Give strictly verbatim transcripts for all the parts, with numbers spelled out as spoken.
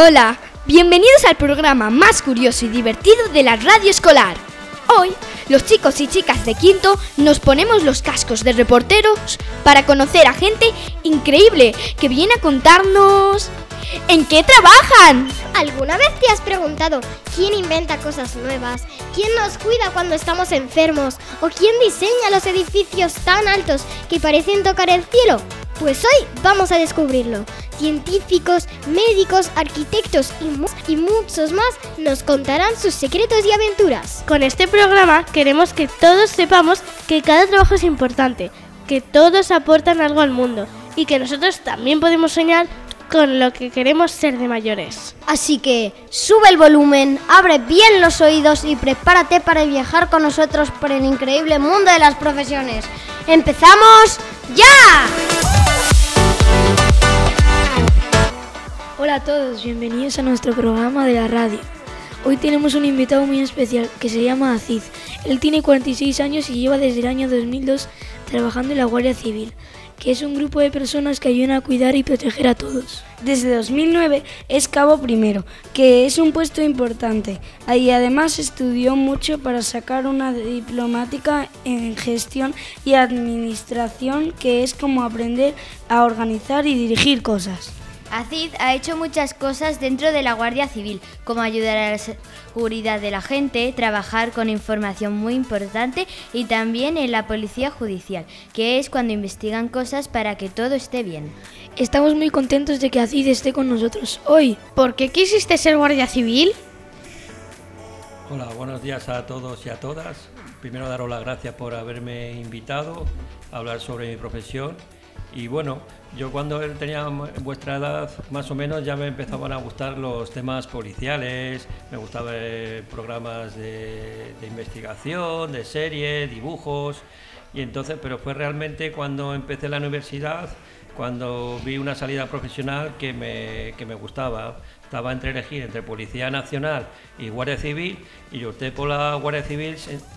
Hola, bienvenidos al programa más curioso y divertido de la radio escolar. Hoy, los chicos y chicas de quinto nos ponemos los cascos de reporteros para conocer a gente increíble que viene a contarnos ¿en qué trabajan? ¿Alguna vez te has preguntado quién inventa cosas nuevas? ¿Quién nos cuida cuando estamos enfermos? ¿O quién diseña los edificios tan altos que parecen tocar el cielo? Pues hoy vamos a descubrirlo. Científicos, médicos, arquitectos y, mu- y muchos más nos contarán sus secretos y aventuras. Con este programa queremos que todos sepamos que cada trabajo es importante, que todos aportan algo al mundo y que nosotros también podemos soñar con lo que queremos ser de mayores. Así que sube el volumen, abre bien los oídos y prepárate para viajar con nosotros por el increíble mundo de las profesiones. ¡Empezamos ya! Hola a todos, bienvenidos a nuestro programa de la radio. Hoy tenemos un invitado muy especial que se llama Aziz. Él tiene cuarenta y seis años y lleva desde el año dos mil dos trabajando en la Guardia Civil, que es un grupo de personas que ayudan a cuidar y proteger a todos. Desde dos mil nueve es cabo primero, que es un puesto importante. Ahí además estudió mucho para sacar una diplomática en gestión y administración, que es como aprender a organizar y dirigir cosas. Aziz ha hecho muchas cosas dentro de la Guardia Civil, como ayudar a la seguridad de la gente, trabajar con información muy importante y también en la Policía Judicial, que es cuando investigan cosas para que todo esté bien. Estamos muy contentos de que Aziz esté con nosotros hoy. ¿Por qué quisiste ser Guardia Civil? Hola, buenos días a todos y a todas. Primero daros las gracias por haberme invitado a hablar sobre mi profesión. Y bueno, yo cuando tenía vuestra edad, más o menos, ya me empezaban a gustar los temas policiales, me gustaban eh, programas de, de investigación, de series, dibujos, y entonces, pero fue realmente cuando empecé la universidad, cuando vi una salida profesional que me, que me gustaba. Estaba entre elegir entre Policía Nacional y Guardia Civil, y yo opté por la Guardia Civil,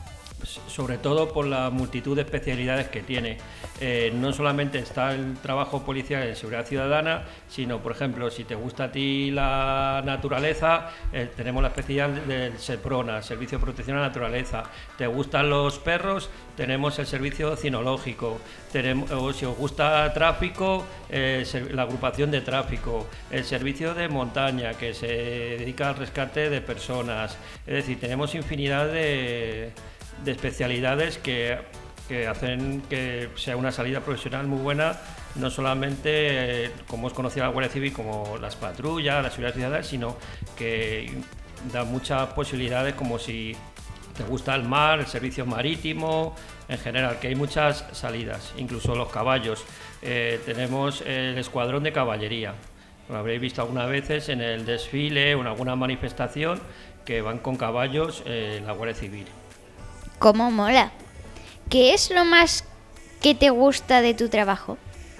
sobre todo por la multitud de especialidades que tiene. Eh, no solamente está el trabajo policial en seguridad ciudadana, sino, por ejemplo, si te gusta a ti la naturaleza, eh, tenemos la especialidad del SEPRONA, Servicio de Protección a la Naturaleza. ¿Te gustan los perros? Tenemos el servicio cinológico. Tenemos, o si os gusta tráfico, eh, la agrupación de tráfico, el servicio de montaña, que se dedica al rescate de personas. Es decir, tenemos infinidad de de especialidades que, que hacen que sea una salida profesional muy buena, no solamente eh, como es conocida la Guardia Civil como las patrullas, la seguridad ciudadana, sino que da muchas posibilidades, como si te gusta el mar, el servicio marítimo, en general, que hay muchas salidas, incluso los caballos. Eh, tenemos el escuadrón de caballería, lo habréis visto algunas veces en el desfile o en alguna manifestación que van con caballos eh, en la Guardia Civil. ¿Cómo mola? ¿Qué es lo más que te gusta de tu trabajo?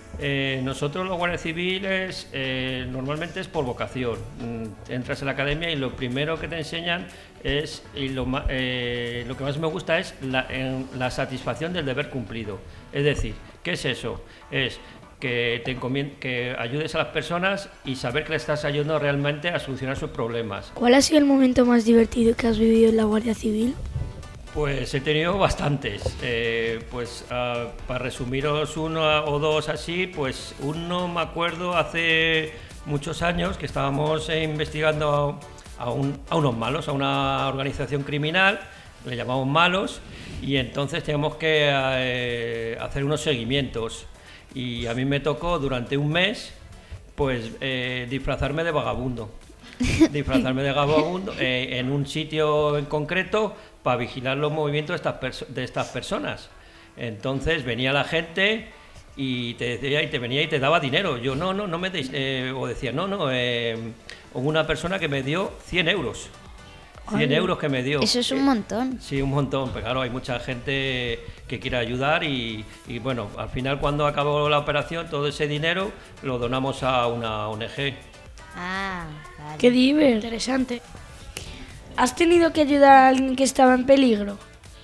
Eh, nosotros los guardias civiles eh, normalmente es por vocación. Mm, entras en la academia y lo primero que te enseñan es, y lo, eh, lo que más me gusta es la, en, la satisfacción del deber cumplido. Es decir, ¿qué es eso? Es que, te encomien- que ayudes a las personas y saber que le estás ayudando realmente a solucionar sus problemas. ¿Cuál ha sido el momento más divertido que has vivido en la Guardia Civil? Pues he tenido bastantes, eh, pues uh, para resumiros uno o dos así, pues uno me acuerdo hace muchos años que estábamos eh, investigando a, un, a unos malos, a una organización criminal, le llamamos malos, y entonces teníamos que eh, hacer unos seguimientos, y a mí me tocó durante un mes pues eh, disfrazarme de vagabundo. disfrazarme de vagabundo eh, en un sitio en concreto para vigilar los movimientos de estas, perso- de estas personas. Entonces venía la gente y te decía y te venía y te daba dinero. Yo no, no, no me deis, eh, o decía no, no. Eh, hubo una persona que me dio cien euros. cien euros que me dio. Eso es un montón. Sí, un montón, pero claro, hay mucha gente que quiere ayudar y, y bueno, al final cuando acabó la operación, todo ese dinero lo donamos a una O N G. Ah, vale. ¡Qué divertido! Interesante. ¿Has tenido que ayudar a alguien que estaba en peligro?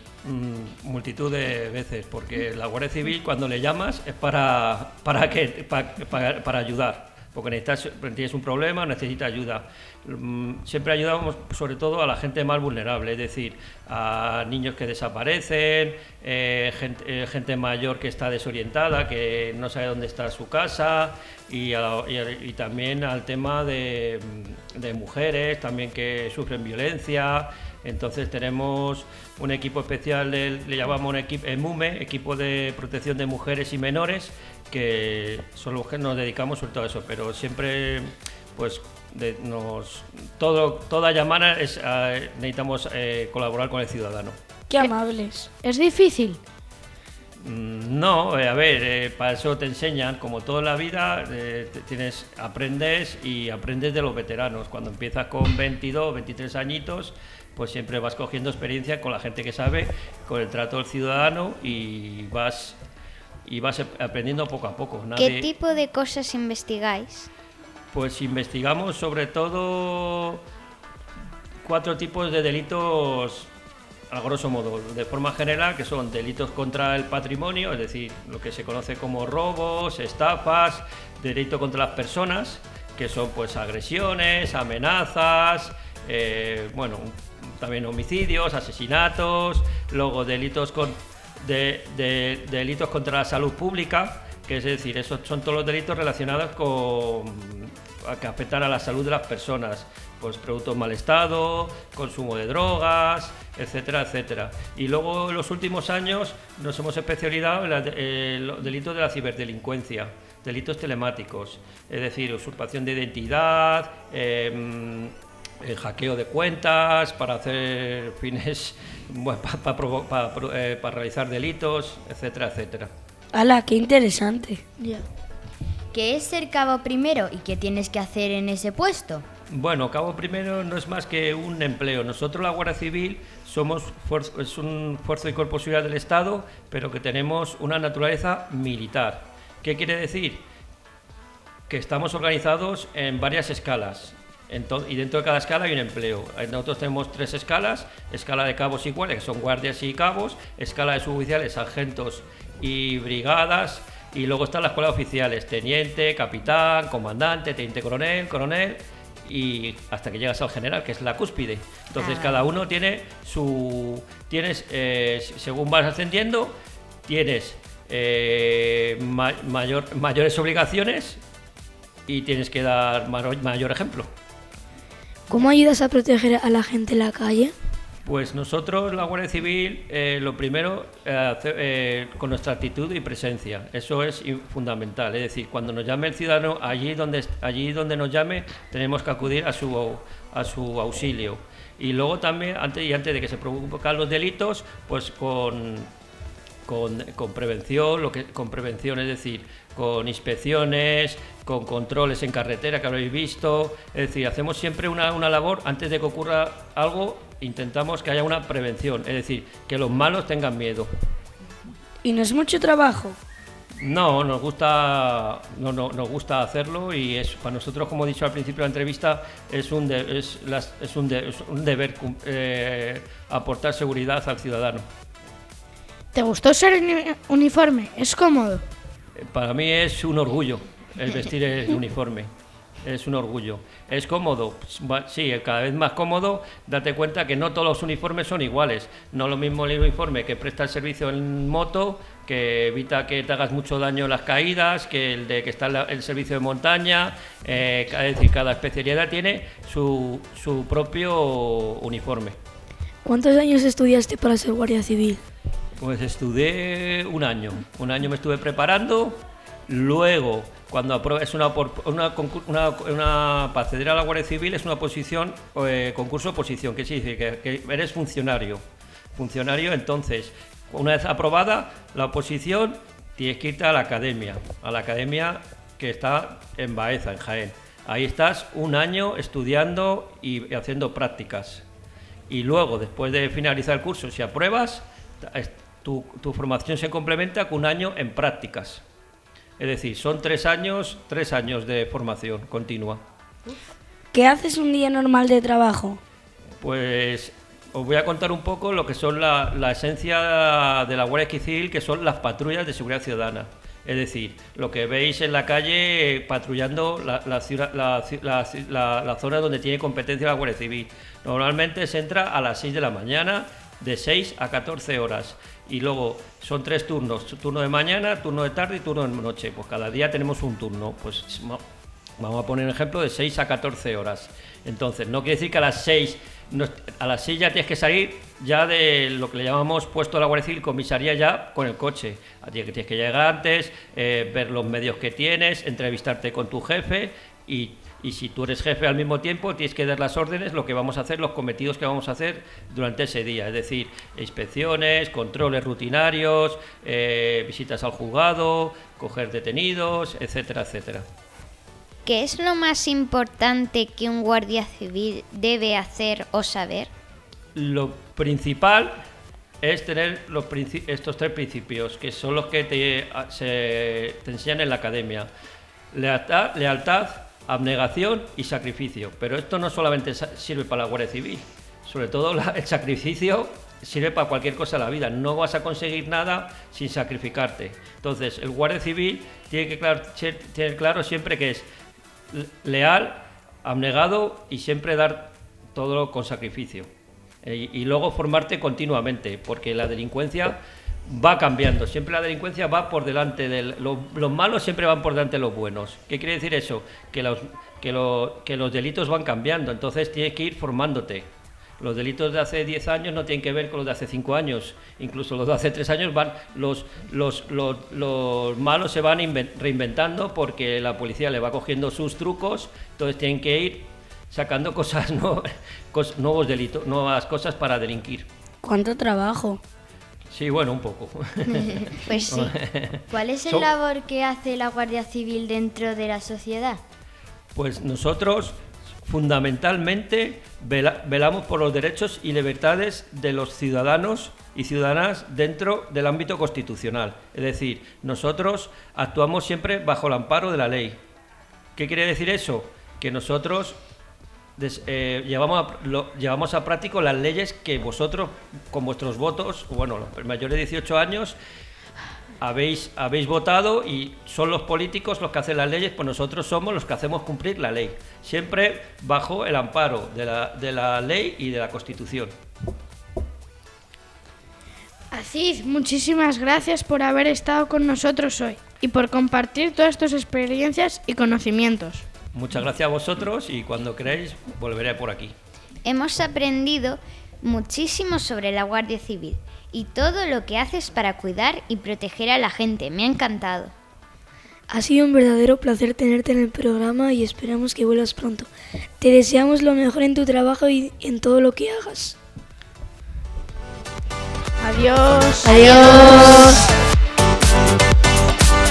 Mm, multitud de veces, porque la Guardia Civil cuando le llamas es para, para, que, para, para, para ayudar. porque necesitas, tienes un problema, necesitas ayuda. Siempre ayudamos sobre todo a la gente más vulnerable, es decir, a niños que desaparecen, eh, gente, eh, gente mayor que está desorientada, que no sabe dónde está su casa, y, a, y, a, y también al tema de, de mujeres también que sufren violencia. Entonces tenemos un equipo especial, de, le llamamos un equipo EMUME, Equipo de Protección de Mujeres y Menores, que son los que nos dedicamos sobre todo a eso, pero siempre pues de, nos todo toda llamada es eh, necesitamos eh, colaborar con el ciudadano. ¡Qué amables! ¿Es difícil? No, eh, a ver, eh, para eso te enseñan, como toda la vida, eh, tienes, aprendes y aprendes de los veteranos. Cuando empiezas con veintidós, veintitrés añitos, pues siempre vas cogiendo experiencia con la gente que sabe, con el trato del ciudadano y vas, y vas aprendiendo poco a poco. Nadie... ¿Qué tipo de cosas investigáis? Pues investigamos sobre todo cuatro tipos de delitos, a grosso modo, de forma general, que son delitos contra el patrimonio, es decir, lo que se conoce como robos, estafas, delito contra las personas, que son pues agresiones, amenazas, eh, bueno, también homicidios, asesinatos, luego delitos con de, de, de delitos contra la salud pública, que es decir, esos son todos los delitos relacionados con que afectan a la salud de las personas, pues productos en mal estado, consumo de drogas, etcétera, etcétera. Y luego en los últimos años nos hemos especializado en la, eh, los delitos de la ciberdelincuencia, delitos telemáticos, es decir, usurpación de identidad, eh, el hackeo de cuentas para hacer fines, bueno, para pa, pa, pa, eh, pa realizar delitos, etcétera, etcétera. ¡Hala, qué interesante! Ya. ¿Qué es ser cabo primero y qué tienes que hacer en ese puesto? Bueno, cabo primero no es más que un empleo. Nosotros, la Guardia Civil, somos fuerza, es un fuerza y cuerpo de seguridad del Estado, pero que tenemos una naturaleza militar. ¿Qué quiere decir? Que estamos organizados en varias escalas. Entonces, y dentro de cada escala hay un empleo. Nosotros tenemos tres escalas: escala de cabos iguales, que son guardias y cabos; escala de suboficiales, sargentos y brigadas; y luego están las escuelas oficiales: teniente, capitán, comandante, teniente coronel, coronel, y hasta que llegas al general, que es la cúspide. Entonces ah. cada uno tiene su... tienes eh, según vas ascendiendo, tienes eh, ma mayor, mayores obligaciones y tienes que dar mayor, mayor ejemplo. ¿Cómo ayudas a proteger a la gente en la calle? Pues nosotros, la Guardia Civil, eh, lo primero, eh, eh, con nuestra actitud y presencia, eso es fundamental. Es decir, cuando nos llame el ciudadano, allí donde, allí donde nos llame, tenemos que acudir a su, a su auxilio. Y luego también, antes, y antes de que se produzcan los delitos, pues con, con, con prevención, lo que, con prevención, es decir, con inspecciones, con controles en carretera que habréis visto. Es decir, hacemos siempre una, una labor antes de que ocurra algo. Intentamos que haya una prevención, es decir, que los malos tengan miedo. ¿Y no es mucho trabajo? No, nos gusta, no, no, nos gusta hacerlo, y es para nosotros, como he dicho al principio de la entrevista, es un, de, es, las, es un, de, es un deber eh, aportar seguridad al ciudadano. ¿Te gustó ser uniforme? ¿Es cómodo? Para mí es un orgullo el vestir el uniforme. Es un orgullo. ¿Es cómodo? Sí, cada vez más cómodo. Date cuenta que no todos los uniformes son iguales. No es lo mismo el uniforme que presta el servicio en moto, que evita que te hagas mucho daño en las caídas, que el de que está en el servicio de montaña. Eh, es decir, cada especialidad tiene su, su propio uniforme. ¿Cuántos años estudiaste para ser guardia civil? Pues estudié un año. Un año me estuve preparando. Luego, cuando apruebas, es una, una, una, una para acceder a la Guardia Civil es una posición, eh, concurso de oposición, que significa que, que eres funcionario. Funcionario, entonces, una vez aprobada la oposición, tienes que irte a la academia, a la academia que está en Baeza, en Jaén. Ahí estás un año estudiando y haciendo prácticas. Y luego, después de finalizar el curso, si apruebas, tu, tu formación se complementa con un año en prácticas. Es decir, son tres años, tres años de formación continua. ¿Qué haces un día normal de trabajo? Pues os voy a contar un poco lo que son la, la esencia de la Guardia Civil, que son las patrullas de seguridad ciudadana. Es decir, lo que veis en la calle eh, patrullando la, la, ciudad- la, ci- la, ci- la- la zona donde tiene competencia la Guardia Civil. Normalmente se entra a las seis de la mañana, de seis a catorce horas. Y luego son tres turnos, turno de mañana, turno de tarde y turno de noche. Pues cada día tenemos un turno. Pues ma- vamos a poner un ejemplo de seis a catorce horas. Entonces, no quiere decir que a las seis, no- a las seis ya tienes que salir ya de lo que le llamamos puesto de la Guardia Civil, comisaría ya con el coche. Tienes que llegar antes, eh, ver los medios que tienes, entrevistarte con tu jefe y, y si tú eres jefe al mismo tiempo tienes que dar las órdenes, lo que vamos a hacer, los cometidos que vamos a hacer durante ese día. Es decir, inspecciones, controles rutinarios, eh, visitas al juzgado, coger detenidos, etcétera, etcétera. ¿Qué es lo más importante que un guardia civil debe hacer o saber? Lo principal es tener los princi- estos tres principios, que son los que te, a- se, te enseñan en la academia. Lealtad, lealtad, abnegación y sacrificio. Pero esto no solamente sa- sirve para la Guardia Civil, sobre todo la- el sacrificio sirve para cualquier cosa en la vida. No vas a conseguir nada sin sacrificarte. Entonces, el Guardia Civil tiene que clar- ser- tener claro siempre que es le- leal, abnegado y siempre dar todo con sacrificio. Eh, y luego formarte continuamente, porque la delincuencia va cambiando, siempre la delincuencia va por delante de los, los malos siempre van por delante de los buenos. ¿Qué quiere decir eso? Que los, que, lo- que los delitos van cambiando, entonces tienes que ir formándote. Los delitos de hace diez años no tienen que ver con los de hace cinco años, incluso los de hace tres años van, los, los, los, los malos se van inven- reinventando porque la policía le va cogiendo sus trucos, entonces tienen que ir sacando cosas, no, cos- nuevos delitos, nuevas cosas para delinquir. ¿Cuánto trabajo? Sí, bueno, un poco. Pues sí. ¿Cuál es el Son- labor que hace la Guardia Civil dentro de la sociedad? Pues nosotros fundamentalmente vela- velamos por los derechos y libertades de los ciudadanos y ciudadanas dentro del ámbito constitucional. Es decir, nosotros actuamos siempre bajo el amparo de la ley. ¿Qué quiere decir eso? Que nosotros des- eh, llevamos, a, lo- llevamos a práctico las leyes que vosotros, con vuestros votos, bueno, los mayores de dieciocho años, habéis, habéis votado y son los políticos los que hacen las leyes, pues nosotros somos los que hacemos cumplir la ley, siempre bajo el amparo de la, de la ley y de la Constitución. Aziz, muchísimas gracias por haber estado con nosotros hoy y por compartir todas tus experiencias y conocimientos. Muchas gracias a vosotros y cuando queráis volveré por aquí. Hemos aprendido muchísimo sobre la Guardia Civil y todo lo que haces para cuidar y proteger a la gente. Me ha encantado. Ha sido un verdadero placer tenerte en el programa y esperamos que vuelvas pronto. Te deseamos lo mejor en tu trabajo y en todo lo que hagas. Adiós. Adiós.